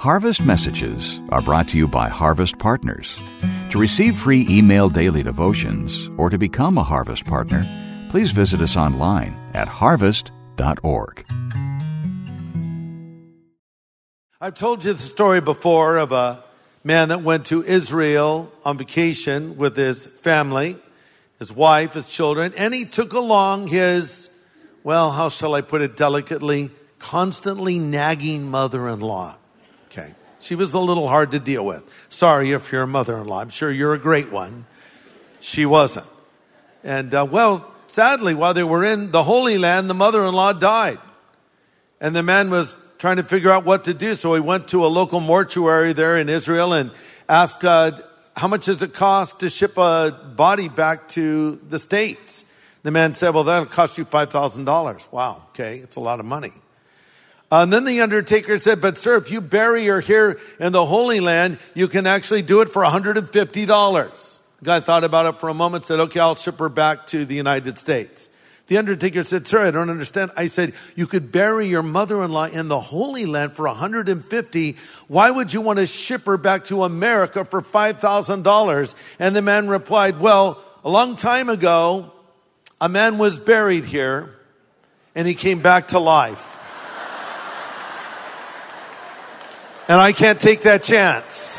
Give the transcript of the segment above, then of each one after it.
Harvest Messages are brought to you by Harvest Partners. To receive free email daily devotions or to become a Harvest Partner, please visit us online at harvest.org. I've told you the story before of a man that went to Israel on vacation with his family, his wife, his children, and he took along his, well, how shall I put it delicately, constantly nagging mother-in-law. Okay. She was a little hard to deal with. Sorry if you're a mother-in-law. I'm sure you're a great one. She wasn't. And, sadly, while they were in the Holy Land, the mother-in-law died. And the man was trying to figure out what to do. So he went to a local mortuary there in Israel and asked, how much does it cost to ship a body back to the States? The man said, well, that'll cost you $5,000. Wow, okay, it's a lot of money. And then the undertaker said, but sir, if you bury her here in the Holy Land, you can actually do it for $150. The guy thought about it for a moment, said, okay, I'll ship her back to the United States. The undertaker said, sir, I don't understand. I said, you could bury your mother-in-law in the Holy Land for $150. Why would you want to ship her back to America for $5,000? And the man replied, well, a long time ago, a man was buried here and he came back to life. And I can't take that chance.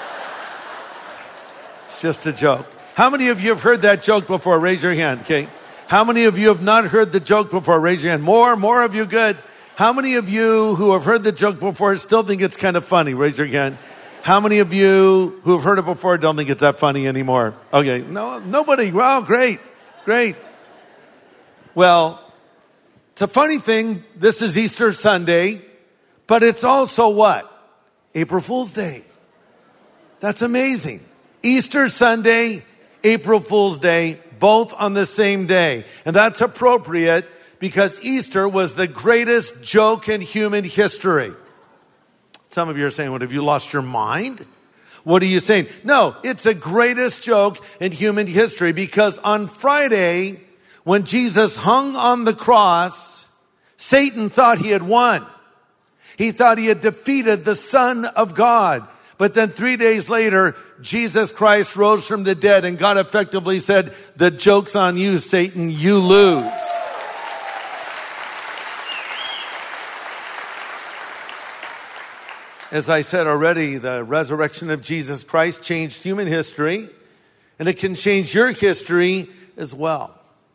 It's just a joke. How many of you have heard that joke before? Raise your hand, okay? How many of you have not heard the joke before? Raise your hand. More of you, good. How many of you who have heard the joke before still think it's kind of funny? Raise your hand. How many of you who have heard it before don't think it's that funny anymore? Okay, no, nobody. Wow, great. Well, it's a funny thing. This is Easter Sunday, but it's also what? April Fool's Day. That's amazing. Easter Sunday, April Fool's Day, both on the same day. And that's appropriate because Easter was the greatest joke in human history. Some of you are saying, well, have you lost your mind? What are you saying? No, it's the greatest joke in human history because on Friday, when Jesus hung on the cross, Satan thought he had won. He thought he had defeated the Son of God. But then 3 days later, Jesus Christ rose from the dead and God effectively said, the joke's on you, Satan, you lose. As I said already, the resurrection of Jesus Christ changed human history, and it can change your history as well.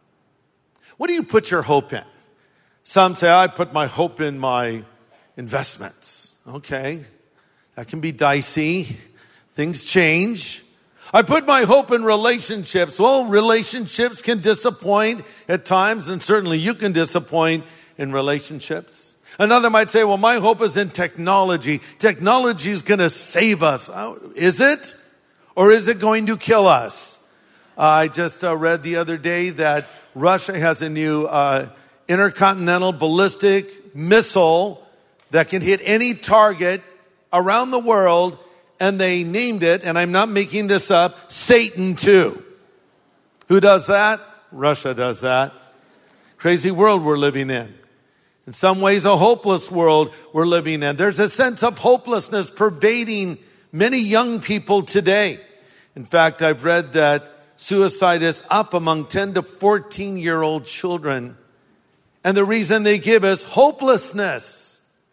What do you put your hope in? Some say, I put my hope in my investments. Okay, that can be dicey. Things change. I put my hope in relationships. Well, relationships can disappoint at times, and certainly you can disappoint in relationships. Another might say, well, my hope is in technology. Technology is going to save us. Is it? Or is it going to kill us? I just read the other day that Russia has a new intercontinental ballistic missile that can hit any target around the world, and they named it, and I'm not making this up, Satan II. Who does that? Russia does that. Crazy world we're living in. In some ways, a hopeless world we're living in. There's a sense of hopelessness pervading many young people today. In fact, I've read that suicide is up among 10 to 14-year-old children. And the reason they give is hopelessness.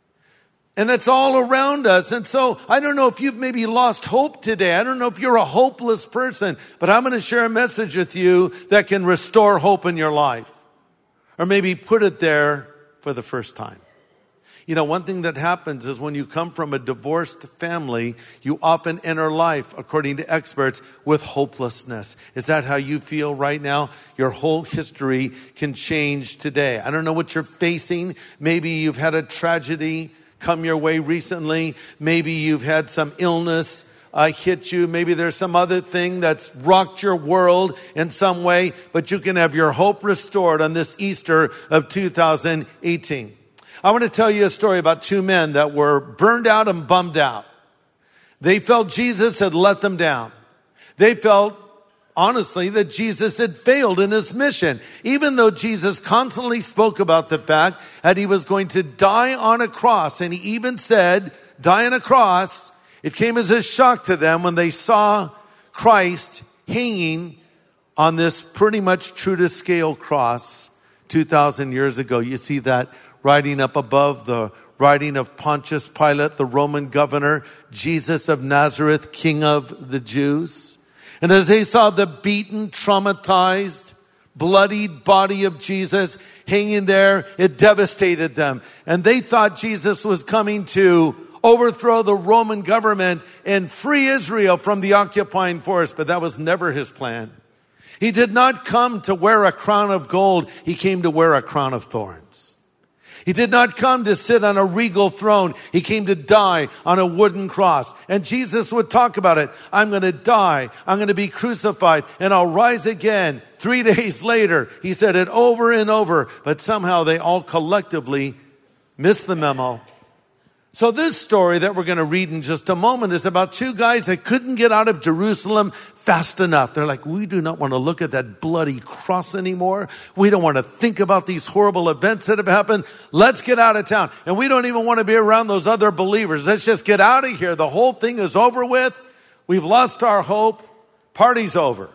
And that's all around us. And so I don't know if you've maybe lost hope today. I don't know if you're a hopeless person, but I'm going to share a message with you that can restore hope in your life. Or maybe put it there for the first time. You know, one thing that happens is when you come from a divorced family, you often enter life, according to experts, with hopelessness. Is that how you feel right now? Your whole history can change today. I don't know what you're facing. Maybe you've had a tragedy come your way recently. Maybe you've had some illness hit you. Maybe there's some other thing that's rocked your world in some way, but you can have your hope restored on this Easter of 2018. I want to tell you a story about two men that were burned out and bummed out. They felt Jesus had let them down. They felt honestly, that Jesus had failed in his mission. Even though Jesus constantly spoke about the fact that he was going to die on a cross. And he even said, die on a cross, it came as a shock to them when they saw Christ hanging on this pretty much true to scale cross 2,000 years ago. You see that writing up above, the writing of Pontius Pilate, the Roman governor, Jesus of Nazareth, King of the Jews. And as they saw the beaten, traumatized, bloodied body of Jesus hanging there, it devastated them. And they thought Jesus was coming to overthrow the Roman government and free Israel from the occupying force, but that was never his plan. He did not come to wear a crown of gold. He came to wear a crown of thorns. He did not come to sit on a regal throne. He came to die on a wooden cross. And Jesus would talk about it. I'm going to die. I'm going to be crucified and I'll rise again. 3 days later, he said it over and over, but somehow they all collectively missed the memo. So this story that we're going to read in just a moment is about two guys that couldn't get out of Jerusalem fast enough. They're like, we do not want to look at that bloody cross anymore. We don't want to think about these horrible events that have happened. Let's get out of town. And we don't even want to be around those other believers. Let's just get out of here. The whole thing is over with. We've lost our hope. Party's over.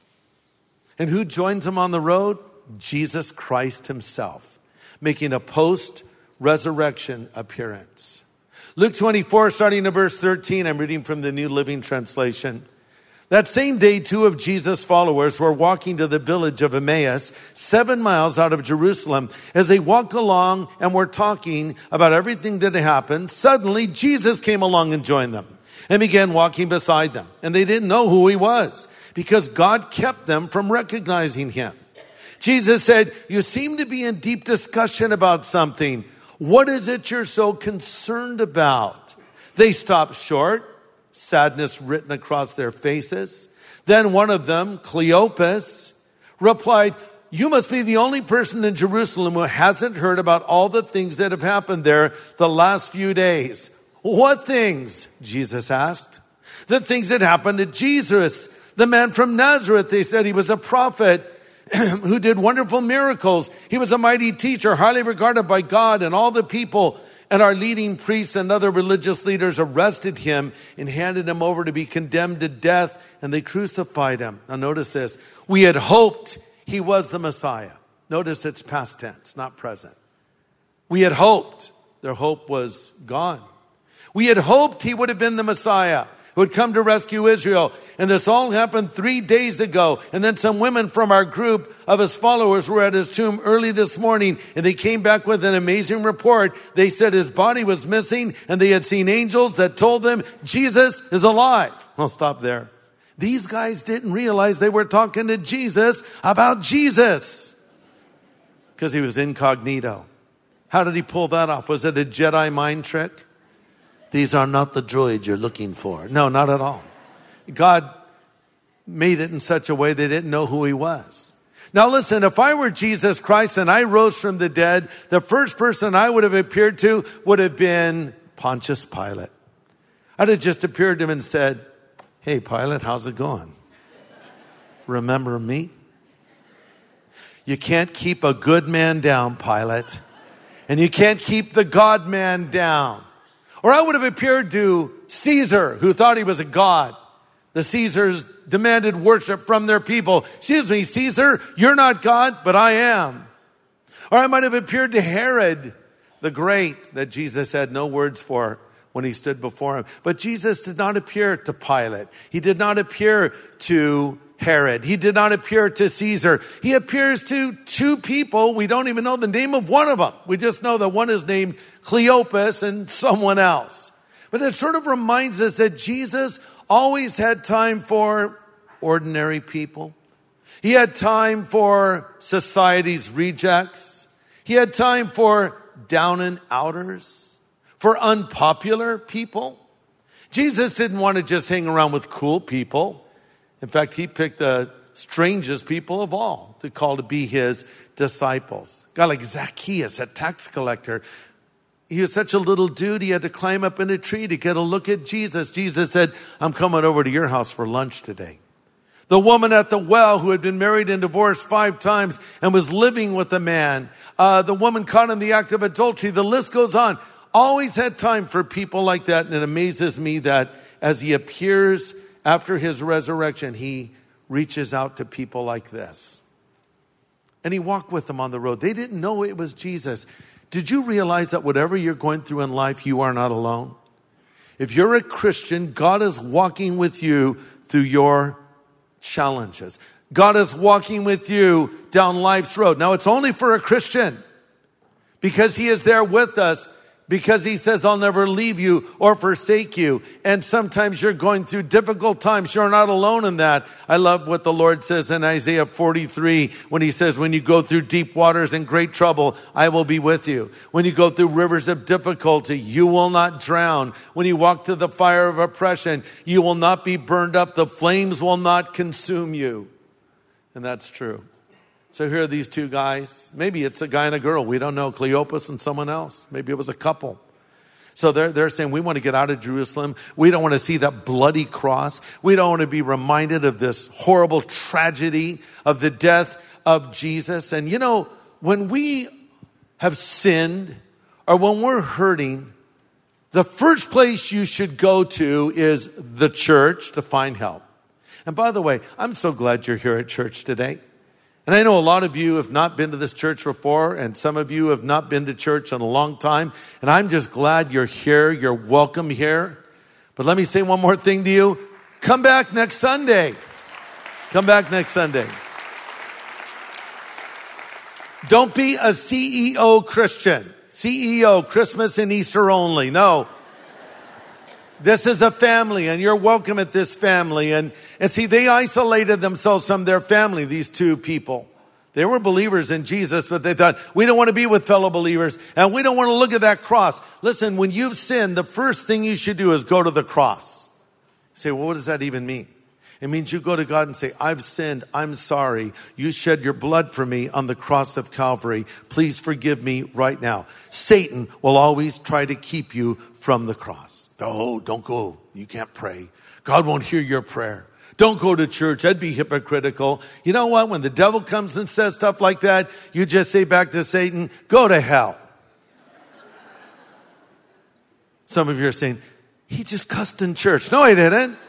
And who joins them on the road? Jesus Christ himself, making a post-resurrection appearance. Luke 24, starting in verse 13, I'm reading from the New Living Translation. That same day, two of Jesus' followers were walking to the village of Emmaus, 7 miles out of Jerusalem. As they walked along and were talking about everything that had happened, suddenly Jesus came along and joined them and began walking beside them. And they didn't know who he was because God kept them from recognizing him. Jesus said, "You seem to be in deep discussion about something. What is it you're so concerned about?" They stopped short, sadness written across their faces. Then one of them, Cleopas, replied, "You must be the only person in Jerusalem who hasn't heard about all the things that have happened there the last few days." "What things?" Jesus asked. "The things that happened to Jesus, the man from Nazareth." They said, "He was a prophet who did wonderful miracles. He was a mighty teacher, highly regarded by God and all the people. And our leading priests and other religious leaders arrested him and handed him over to be condemned to death, and they crucified him." Now notice this. "We had hoped he was the Messiah." Notice it's past tense, not present. We had hoped. Their hope was gone. We had hoped he would have been the Messiah who would come to rescue Israel. And this all happened 3 days ago. And then some women from our group of his followers were at his tomb early this morning, and they came back with an amazing report. They said his body was missing, and they had seen angels that told them Jesus is alive. I'll stop there. These guys didn't realize they were talking to Jesus about Jesus because he was incognito. How did he pull that off? Was it a Jedi mind trick? These are not the droids you're looking for. No, not at all. God made it in such a way they didn't know who he was. Now listen, if I were Jesus Christ and I rose from the dead, the first person I would have appeared to would have been Pontius Pilate. I'd have just appeared to him and said, "Hey, Pilate, how's it going? Remember me? You can't keep a good man down, Pilate. And you can't keep the God man down." Or I would have appeared to Caesar, who thought he was a god. The Caesars demanded worship from their people. "Excuse me, Caesar, you're not God, but I am." Or I might have appeared to Herod the Great, that Jesus had no words for when he stood before him. But Jesus did not appear to Pilate. He did not appear to Herod. He did not appear to Caesar. He appears to two people. We don't even know the name of one of them. We just know that one is named Cleopas and someone else. But it sort of reminds us that Jesus always had time for ordinary people. He had time for society's rejects. He had time for down and outers, for unpopular people. Jesus didn't want to just hang around with cool people. In fact, he picked the strangest people of all to call to be his disciples. A guy like Zacchaeus, a tax collector. He was such a little dude, he had to climb up in a tree to get a look at Jesus. Jesus said, "I'm coming over to your house for lunch today." The woman at the well who had been married and divorced 5 times and was living with a man. The woman caught in the act of adultery. The list goes on. Always had time for people like that. And it amazes me that as he appears after his resurrection, he reaches out to people like this. And he walked with them on the road. They didn't know it was Jesus. Did you realize that whatever you're going through in life, you are not alone? If you're a Christian, God is walking with you through your challenges. God is walking with you down life's road. Now, it's only for a Christian because he is there with us, because he says, I'll never leave you or forsake you. And sometimes you're going through difficult times. You're not alone in that. I love what the Lord says in Isaiah 43 when he says, when you go through deep waters and great trouble, I will be with you. When you go through rivers of difficulty, you will not drown. When you walk through the fire of oppression, you will not be burned up. The flames will not consume you. And that's true. So here are these two guys. Maybe it's a guy and a girl. We don't know. Cleopas and someone else. Maybe it was a couple. So they're saying, we want to get out of Jerusalem. We don't want to see that bloody cross. We don't want to be reminded of this horrible tragedy of the death of Jesus. And you know, when we have sinned or when we're hurting, the first place you should go to is the church to find help. And by the way, I'm so glad you're here at church today. And I know a lot of you have not been to this church before, and some of you have not been to church in a long time. And I'm just glad you're here. You're welcome here. But let me say one more thing to you. Come back next Sunday. Come back next Sunday. Don't be a CEO Christian. CEO, Christmas and Easter only. No. This is a family, and you're welcome at this family. And see, they isolated themselves from their family, these two people. They were believers in Jesus, but they thought, we don't want to be with fellow believers, and we don't want to look at that cross. Listen, when you've sinned, the first thing you should do is go to the cross. You say, well, what does that even mean? It means you go to God and say, I've sinned. I'm sorry. You shed your blood for me on the cross of Calvary. Please forgive me right now. Satan will always try to keep you from the cross. No, don't go. You can't pray. God won't hear your prayer. Don't go to church. That'd be hypocritical. You know what? When the devil comes and says stuff like that, you just say back to Satan, go to hell. Some of you are saying, he just cussed in church. No, he didn't.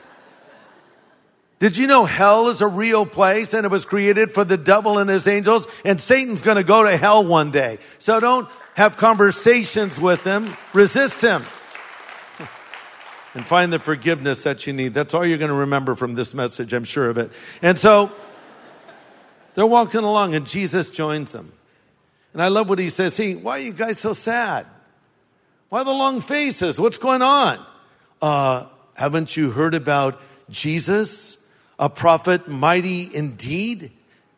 Did you know hell is a real place and it was created for the devil and his angels, and Satan's going to go to hell one day. So don't have conversations with him. Resist him. And find the forgiveness that you need. That's all you're going to remember from this message, I'm sure of it. And so they're walking along and Jesus joins them. And I love what he says. Hey, why are you guys so sad? Why the long faces? What's going on? Haven't you heard about Jesus, a prophet mighty indeed?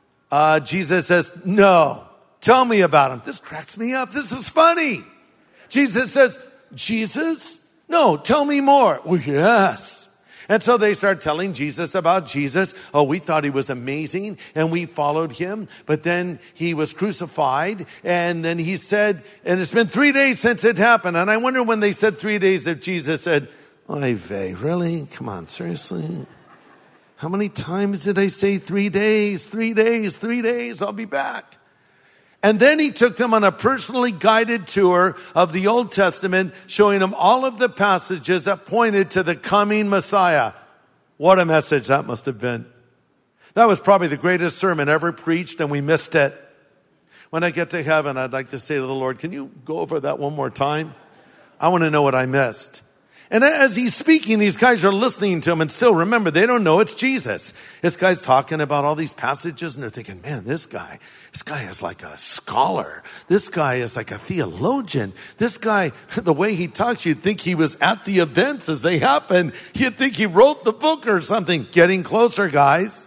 Jesus says, no. Tell me about him. This cracks me up. This is funny. Jesus says, Jesus? No, tell me more. Well, yes. And so they start telling Jesus about Jesus. Oh, we thought he was amazing and we followed him. But then he was crucified. And then he said, and it's been 3 days since it happened. And I wonder when they said 3 days if Jesus said, oy vey, really? Come on, seriously? How many times did I say 3 days? 3 days, 3 days, I'll be back. And then he took them on a personally guided tour of the Old Testament, showing them all of the passages that pointed to the coming Messiah. What a message that must have been. That was probably the greatest sermon ever preached, and we missed it. When I get to heaven, I'd like to say to the Lord, can you go over that one more time? I want to know what I missed. And as he's speaking, these guys are listening to him, and still remember, they don't know it's Jesus. This guy's talking about all these passages, and they're thinking, man, this guy is like a scholar. This guy is like a theologian. This guy, the way he talks, you'd think he was at the events as they happened. You'd think he wrote the book or something. Getting closer, guys.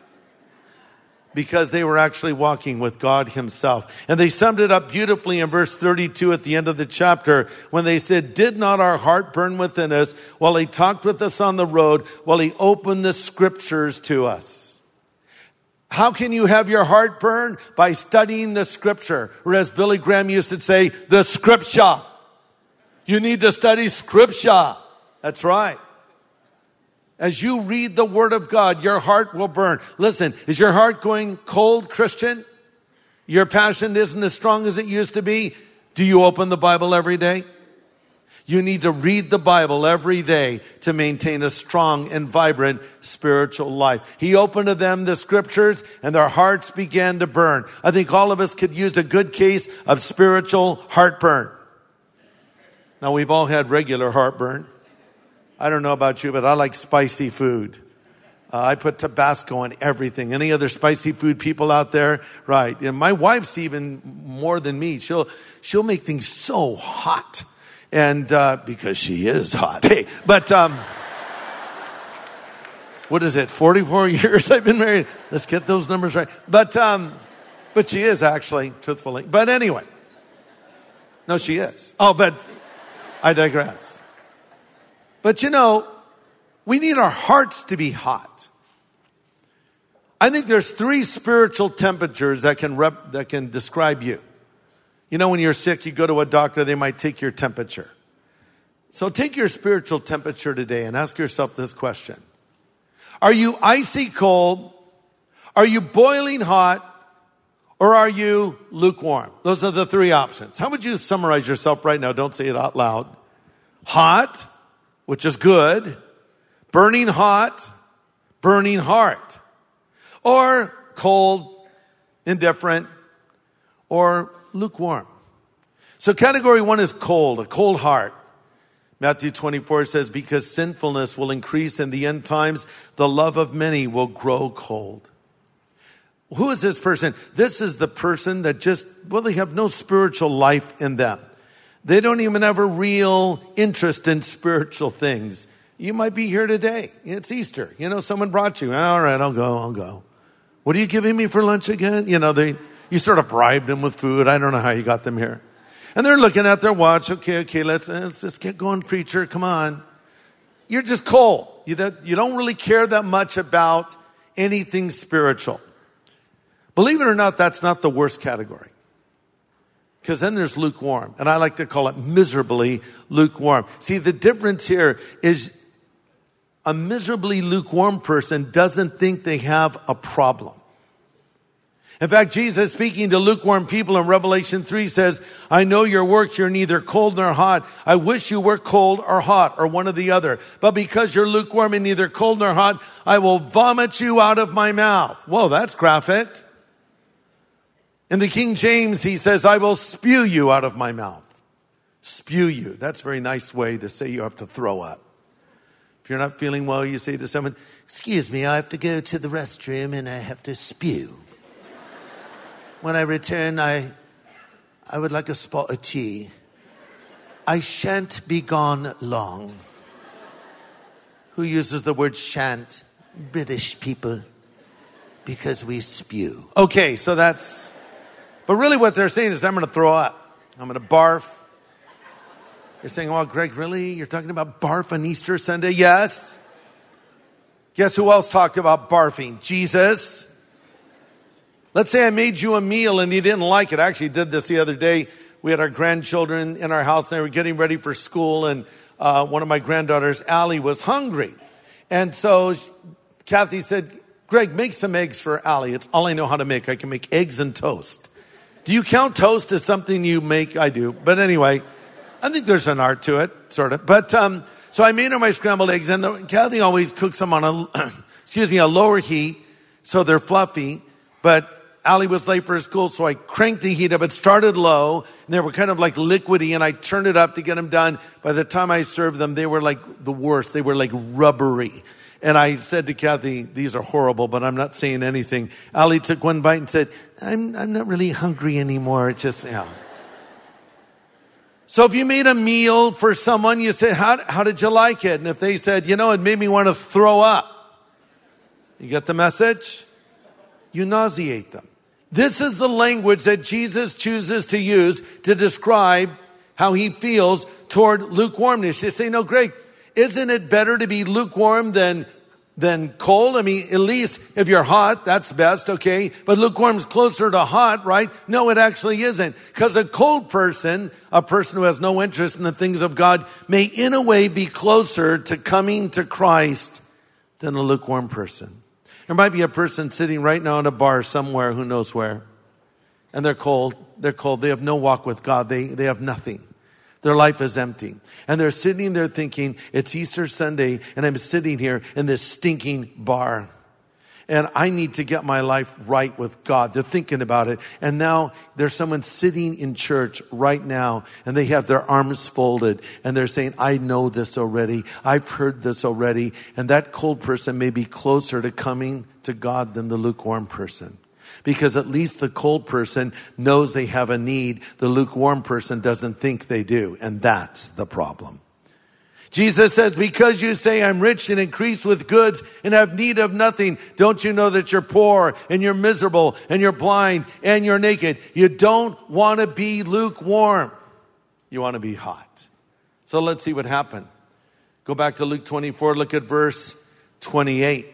Because they were actually walking with God himself. And they summed it up beautifully in verse 32 at the end of the chapter when they said, did not our heart burn within us while he talked with us on the road, while he opened the scriptures to us? How can you have your heart burn? By studying the scripture. Or as Billy Graham used to say, the scripture. You need to study scripture. That's right. As you read the word of God, your heart will burn. Listen, is your heart going cold, Christian? Your passion isn't as strong as it used to be? Do you open the Bible every day? You need to read the Bible every day to maintain a strong and vibrant spiritual life. He opened to them the scriptures and their hearts began to burn. I think all of us could use a good case of spiritual heartburn. Now, we've all had regular heartburn. I don't know about you, but I like spicy food. I put Tabasco in everything. Any other spicy food people out there? Right. And my wife's even more than me. She'll make things so hot. And because she is hot. Hey, but what is it? 44 years I've been married. Let's get those numbers right. But she is actually, truthfully. But anyway. No, she is. Oh, but I digress. But we need our hearts to be hot. I think there's 3 spiritual temperatures that can describe you. When you're sick, you go to a doctor, they might take your temperature. So take your spiritual temperature today and ask yourself this question. Are you icy cold? Are you boiling hot? Or are you lukewarm? Those are the 3 options. How would you summarize yourself right now? Don't say it out loud. Hot, which is good. Burning hot, burning heart. Or cold, indifferent, or lukewarm. So category 1 is cold, a cold heart. Matthew 24 says, because sinfulness will increase in the end times, the love of many will grow cold. Who is this person? This is the person that they have no spiritual life in them. They don't even have a real interest in spiritual things. You might be here today. It's Easter. Someone brought you. All right, I'll go. What are you giving me for lunch again? You sort of bribed them with food. I don't know how you got them here. And they're looking at their watch. Okay, let's get going, preacher. Come on. You're just cold. You don't really care that much about anything spiritual. Believe it or not, that's not the worst category. Because then there's lukewarm. And I like to call it miserably lukewarm. See, the difference here is a miserably lukewarm person doesn't think they have a problem. In fact, Jesus, speaking to lukewarm people in Revelation 3, says, I know your works, you're neither cold nor hot. I wish you were cold or hot, or one or the other. But because you're lukewarm and neither cold nor hot, I will vomit you out of my mouth. Whoa, that's graphic. In the King James, he says, I will spew you out of my mouth. Spew you. That's a very nice way to say you have to throw up. If you're not feeling well, you say to someone, excuse me, I have to go to the restroom and I have to spew. When I return, I would like a spot of tea. I shan't be gone long. Who uses the word shan't? British people. Because we spew. Okay, so that's... But really what they're saying is I'm going to throw up. I'm going to barf. You're saying, well, Greg, really? You're talking about barf on Easter Sunday? Yes. Guess who else talked about barfing? Jesus. Let's say I made you a meal and you didn't like it. I actually did this the other day. We had our grandchildren in our house and they were getting ready for school. And one of my granddaughters, Allie, was hungry. And so Kathy said, Greg, make some eggs for Allie. It's all I know how to make. I can make eggs and toast. Do you count toast as something you make? I do. But anyway, I think there's an art to it, sort of. But so I made her my scrambled eggs. And Kathy always cooks them on a lower heat so they're fluffy. But Allie was late for school, so I cranked the heat up. It started low, and they were kind of like liquidy, and I turned it up to get them done. By the time I served them, they were like the worst. They were like rubbery. And I said to Kathy, these are horrible, but I'm not saying anything. Allie took one bite and said, I'm not really hungry anymore. It's just, So if you made a meal for someone, you say, how did you like it? And if they said, it made me want to throw up. You get the message? You nauseate them. This is the language that Jesus chooses to use to describe how he feels toward lukewarmness. You say, no, Greg, isn't it better to be lukewarm than cold? I mean, at least if you're hot, that's best, okay? But lukewarm is closer to hot, right? No, it actually isn't. Because a cold person, a person who has no interest in the things of God, may in a way be closer to coming to Christ than a lukewarm person. There might be a person sitting right now in a bar somewhere, who knows where, and they're cold. They're cold. They have no walk with God. They have nothing. Their life is empty. And they're sitting there thinking, it's Easter Sunday, and I'm sitting here in this stinking bar. And I need to get my life right with God. They're thinking about it. And now there's someone sitting in church right now, and they have their arms folded, and they're saying, I know this already. I've heard this already. And that cold person may be closer to coming to God than the lukewarm person. Because at least the cold person knows they have a need. The lukewarm person doesn't think they do. And that's the problem. Jesus says, because you say I'm rich and increased with goods and have need of nothing, don't you know that you're poor and you're miserable and you're blind and you're naked? You don't want to be lukewarm. You want to be hot. So let's see what happened. Go back to Luke 24, look at verse 28.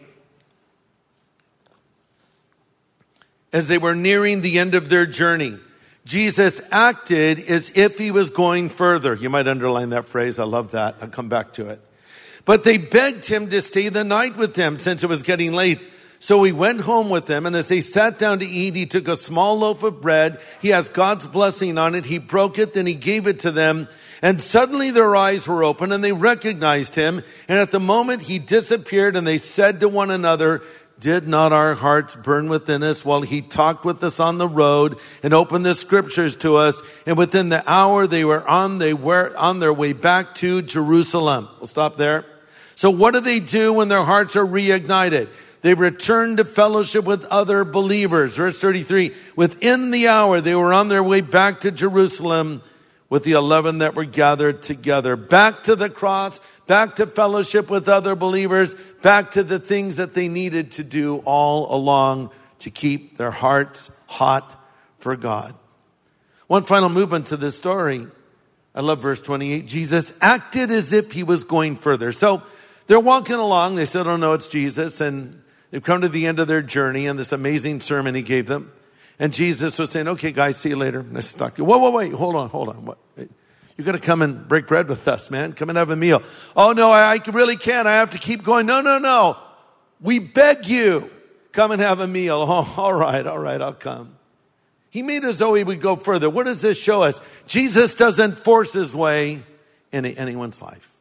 As they were nearing the end of their journey, Jesus acted as if he was going further. You might underline that phrase. I love that. I'll come back to it. But they begged him to stay the night with them since it was getting late. So he went home with them, and as they sat down to eat, he took a small loaf of bread. He asked God's blessing on it. He broke it, then he gave it to them. And suddenly their eyes were open, and they recognized him. And at the moment he disappeared, and they said to one another, did not our hearts burn within us while he talked with us on the road and opened the scriptures to us? And within the hour they were on their way back to Jerusalem. We'll stop there. So what do when their hearts are reignited? They return to fellowship with other believers. Verse 33, within the hour they were on their way back to Jerusalem with the 11 that were gathered together. Back to the cross, back to fellowship with other believers, back to the things that they needed to do all along to keep their hearts hot for God. One final movement to this story. I love verse 28. Jesus acted as if he was going further. So they're walking along. They still don't know it's Jesus. And they've come to the end of their journey and this amazing sermon he gave them. And Jesus was saying, okay, guys, see you later. Nice to talk to you. Whoa, wait, hold on. What? You're going to come and break bread with us, man. Come and have a meal. Oh, no, I really can't. I have to keep going. No. We beg you, come and have a meal. Oh, all right, I'll come. He made as though he would go further. What does this show us? Jesus doesn't force his way into anyone's life.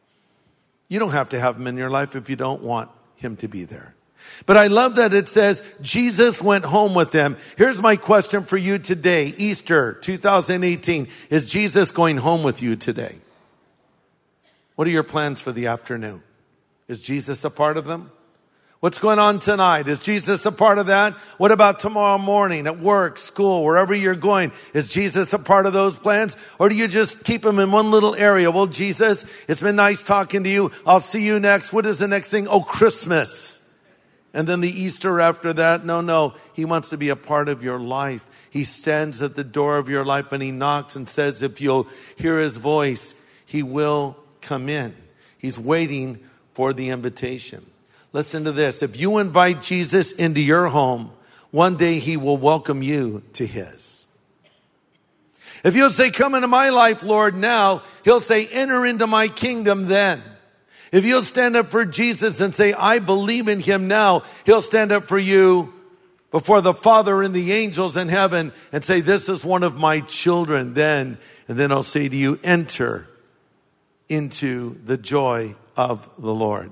You don't have to have him in your life if you don't want him to be there. But I love that it says Jesus went home with them. Here's my question for you today, Easter 2018. Is Jesus going home with you today? What are your plans for the afternoon? Is Jesus a part of them? What's going on tonight? Is Jesus a part of that? What about tomorrow morning at work, school, wherever you're going? Is Jesus a part of those plans? Or do you just keep him in one little area? Well, Jesus, it's been nice talking to you. I'll see you next. What is the next thing? Oh, Christmas. And then the Easter after that. No. He wants to be a part of your life. He stands at the door of your life and he knocks and says, if you'll hear his voice, he will come in. He's waiting for the invitation. Listen to this. If you invite Jesus into your home, one day he will welcome you to his. If you'll say, come into my life, Lord, now, he'll say, enter into my kingdom then. If you'll stand up for Jesus and say, I believe in him now, he'll stand up for you before the Father and the angels in heaven and say, this is one of my children then. And then I'll say to you, enter into the joy of the Lord.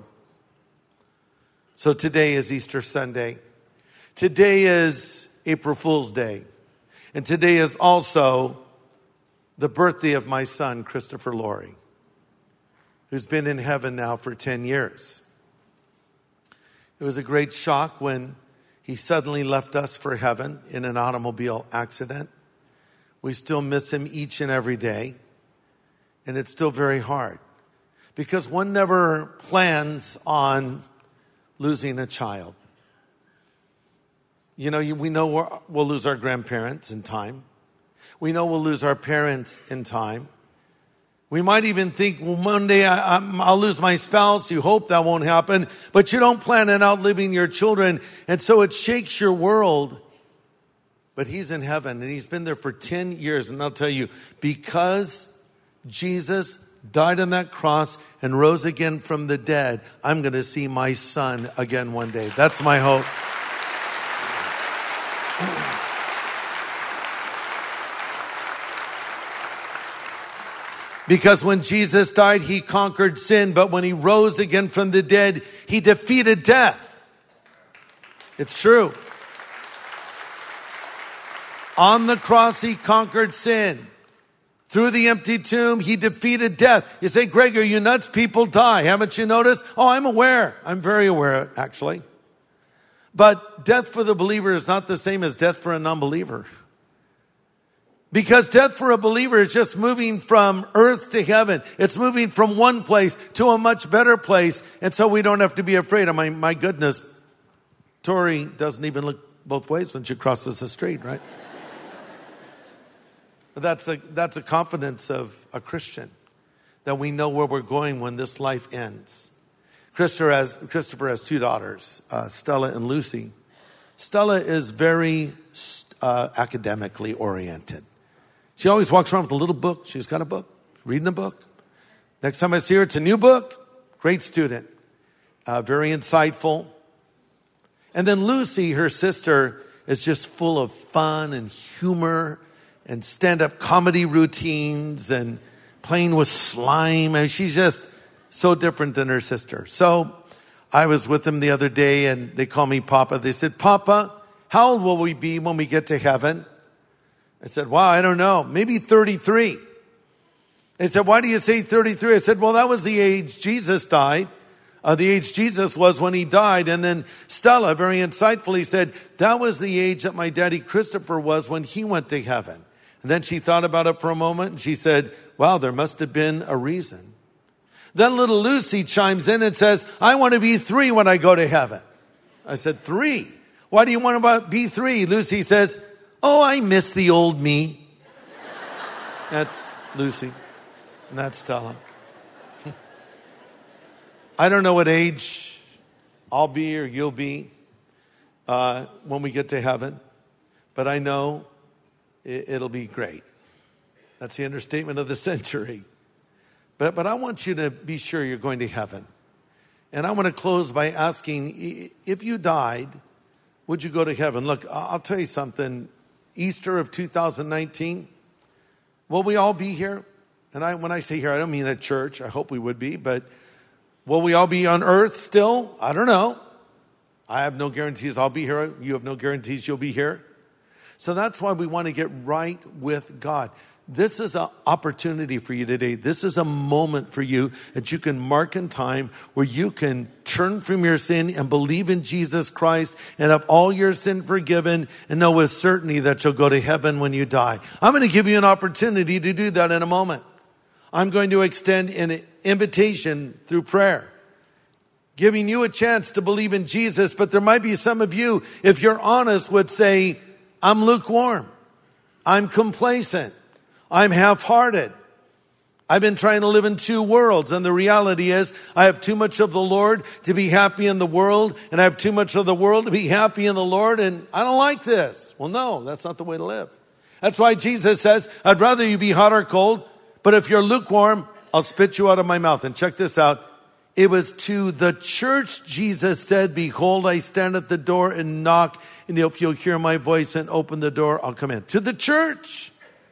So today is Easter Sunday. Today is April Fool's Day. And today is also the birthday of my son, Christopher Laurie, who's been in heaven now for 10 years. It was a great shock when he suddenly left us for heaven in an automobile accident. We still miss him each and every day. And it's still very hard because one never plans on losing a child. You know, we know we'll lose our grandparents in time. We know we'll lose our parents in time. We might even think, well, one day I'll lose my spouse. You hope that won't happen, but you don't plan on outliving your children. And so it shakes your world. But he's in heaven and he's been there for 10 years. And I'll tell you, because Jesus died on that cross and rose again from the dead, I'm going to see my son again one day. That's my hope. Because when Jesus died, he conquered sin. But when he rose again from the dead, he defeated death. It's true. On the cross, he conquered sin. Through the empty tomb, he defeated death. You say, Greg, are you nuts? People die. Haven't you noticed? Oh, I'm aware. I'm very aware, actually. But death for the believer is not the same as death for a non-believer. Because death for a believer is just moving from earth to heaven. It's moving from one place to a much better place. And so we don't have to be afraid. I mean, my goodness, Tori doesn't even look both ways when she crosses the street, right? But that's a confidence of a Christian, that we know where we're going when this life ends. Christopher has two daughters, Stella and Lucy. Stella is very academically oriented. She always walks around with a little book. She's got a book, reading a book. Next time I see her, it's a new book. Great student, very insightful. And then Lucy, her sister, is just full of fun and humor and stand-up comedy routines and playing with slime. I mean, she's just so different than her sister. So I was with them the other day, and they call me Papa. They said, Papa, how old will we be when we get to heaven? I said, wow, I don't know. Maybe 33. They said, why do you say 33? I said, well, that was the age Jesus died. The age Jesus was when he died. And then Stella very insightfully said, that was the age that my daddy Christopher was when he went to heaven. And then she thought about it for a moment, and she said, wow, there must have been a reason. Then little Lucy chimes in and says, I want to be 3 when I go to heaven. I said, 3? Why do you want to be 3? Lucy says, oh, I miss the old me. That's Lucy. And that's Stella. I don't know what age I'll be or you'll be when we get to heaven. But I know it'll be great. That's the understatement of the century. But I want you to be sure you're going to heaven. And I want to close by asking, if you died, would you go to heaven? Look, I'll tell you something. Easter of 2019, will we all be here? And when I say here, I don't mean at church. I hope we would be. But will we all be on earth still? I don't know. I have no guarantees I'll be here. You have no guarantees you'll be here. So that's why we want to get right with God. This is an opportunity for you today. This is a moment for you that you can mark in time where you can turn from your sin and believe in Jesus Christ and have all your sin forgiven and know with certainty that you'll go to heaven when you die. I'm going to give you an opportunity to do that in a moment. I'm going to extend an invitation through prayer, giving you a chance to believe in Jesus. But there might be some of you, if you're honest, would say, I'm lukewarm. I'm complacent. I'm half-hearted. I've been trying to live in 2 worlds, and the reality is I have too much of the Lord to be happy in the world, and I have too much of the world to be happy in the Lord, and I don't like this. Well, no, that's not the way to live. That's why Jesus says, I'd rather you be hot or cold, but if you're lukewarm, I'll spit you out of my mouth. And check this out. It was to the church Jesus said, behold, I stand at the door and knock, and if you'll hear my voice and open the door, I'll come in. To the church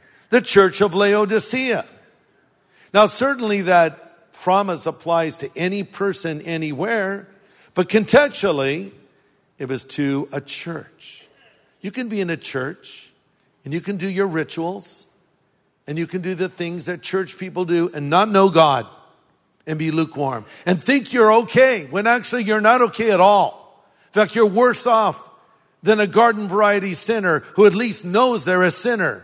of Laodicea. Now, certainly that promise applies to any person anywhere, but contextually, it was to a church. You can be in a church, and you can do your rituals, and you can do the things that church people do and not know God and be lukewarm and think you're okay when actually you're not okay at all. In fact, you're worse off than a garden variety sinner who at least knows they're a sinner.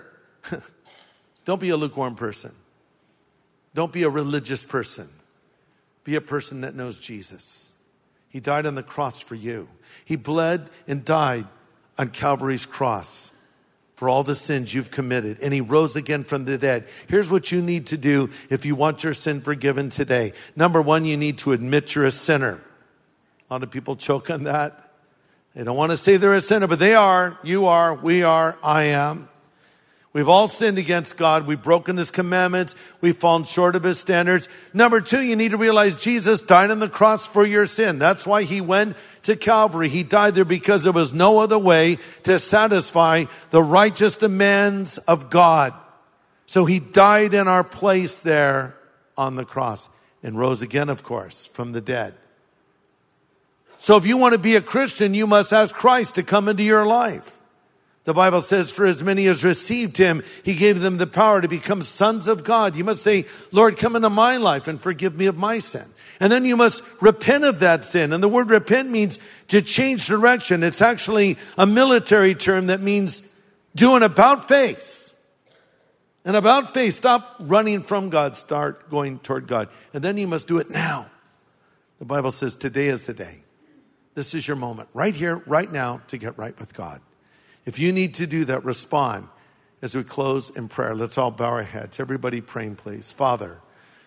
Don't be a lukewarm person. Don't be a religious person. Be a person that knows Jesus. He died on the cross for you. He bled and died on Calvary's cross for all the sins you've committed. And he rose again from the dead. Here's what you need to do if you want your sin forgiven today. Number 1, you need to admit you're a sinner. A lot of people choke on that. They don't want to say they're a sinner, but they are. You are. We are. I am. We've all sinned against God. We've broken his commandments. We've fallen short of his standards. Number 2, you need to realize Jesus died on the cross for your sin. That's why he went to Calvary. He died there because there was no other way to satisfy the righteous demands of God. So he died in our place there on the cross and rose again, of course, from the dead. So if you want to be a Christian, you must ask Christ to come into your life. The Bible says, for as many as received him, he gave them the power to become sons of God. You must say, Lord, come into my life and forgive me of my sin. And then you must repent of that sin. And the word repent means to change direction. It's actually a military term that means do an about face. An about face. Stop running from God. Start going toward God. And then you must do it now. The Bible says today is the day. This is your moment right here, right now to get right with God. If you need to do that, respond as we close in prayer. Let's all bow our heads. Everybody praying, please. Father,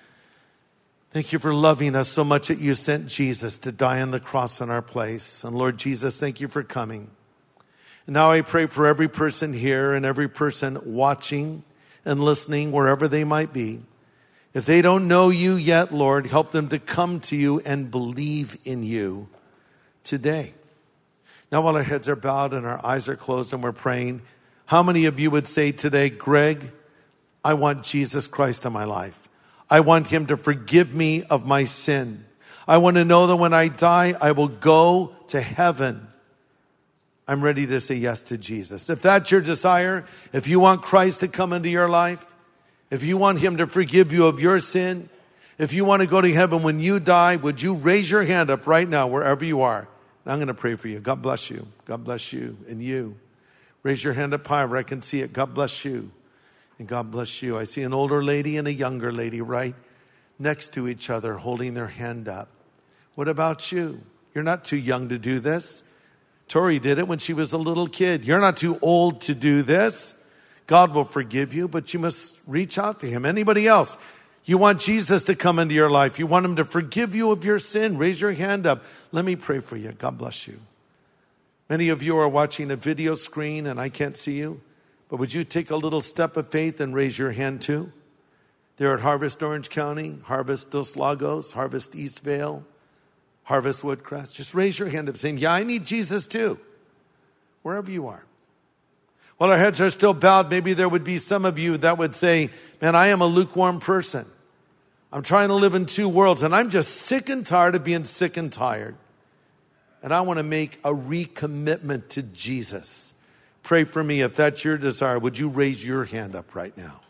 thank you for loving us so much that you sent Jesus to die on the cross in our place. And Lord Jesus, thank you for coming. And now I pray for every person here and every person watching and listening wherever they might be. If they don't know you yet, Lord, help them to come to you and believe in you today. Now, while our heads are bowed and our eyes are closed and we're praying, how many of you would say today, Greg, I want Jesus Christ in my life. I want him to forgive me of my sin. I want to know that when I die, I will go to heaven. I'm ready to say yes to Jesus. If that's your desire, if you want Christ to come into your life, if you want him to forgive you of your sin, if you want to go to heaven when you die, would you raise your hand up right now, wherever you are? I'm going to pray for you. God bless you. God bless you and you. Raise your hand up high where I can see it. God bless you and God bless you. I see an older lady and a younger lady right next to each other holding their hand up. What about you? You're not too young to do this. Tori did it when she was a little kid. You're not too old to do this. God will forgive you, but you must reach out to him. Anybody else? You want Jesus to come into your life. You want him to forgive you of your sin. Raise your hand up. Let me pray for you. God bless you. Many of you are watching a video screen and I can't see you, but would you take a little step of faith and raise your hand too? They're at Harvest Orange County, Harvest Dos Lagos, Harvest Eastvale, Harvest Woodcrest. Just raise your hand up saying, yeah, I need Jesus too. Wherever you are. While our heads are still bowed, maybe there would be some of you that would say, man, I am a lukewarm person. I'm trying to live in two worlds, and I'm just sick and tired of being sick and tired. And I want to make a recommitment to Jesus. Pray for me. If that's your desire, would you raise your hand up right now?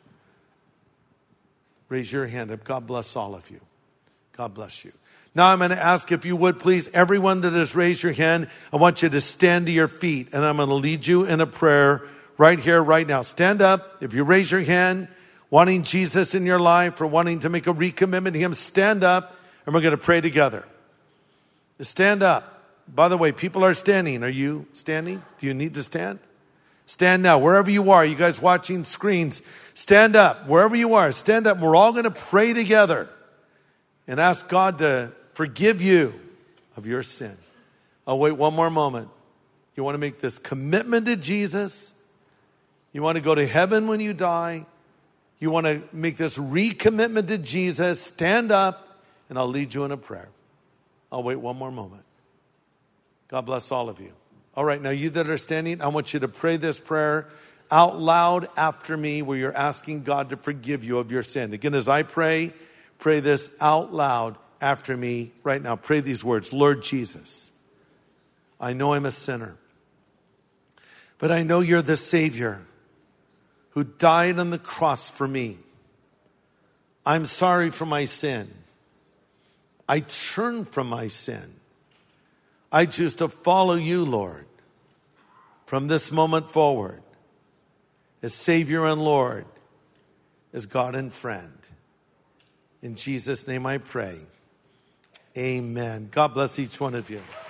Raise your hand up. God bless all of you. God bless you. Now I'm going to ask if you would please, everyone that has raised your hand, I want you to stand to your feet, and I'm going to lead you in a prayer right here, right now. Stand up. If you raise your hand, wanting Jesus in your life or wanting to make a recommitment to him, stand up and we're going to pray together. Stand up. By the way, people are standing. Are you standing? Do you need to stand? Stand now. Wherever you are, you guys watching screens, stand up. Wherever you are, stand up. We're all going to pray together and ask God to forgive you of your sin. I'll wait one more moment. You want to make this commitment to Jesus? You want to go to heaven when you die? You want to make this recommitment to Jesus? Stand up and I'll lead you in a prayer. I'll wait one more moment. God bless all of you. All right, now you that are standing, I want you to pray this prayer out loud after me where you're asking God to forgive you of your sin. Again, as I pray this out loud after me right now. Pray these words. Lord Jesus, I know I'm a sinner, but I know you're the Savior who died on the cross for me. I'm sorry for my sin. I turn from my sin. I choose to follow you, Lord, from this moment forward, as Savior and Lord, as God and friend. In Jesus' name I pray. Amen. God bless each one of you.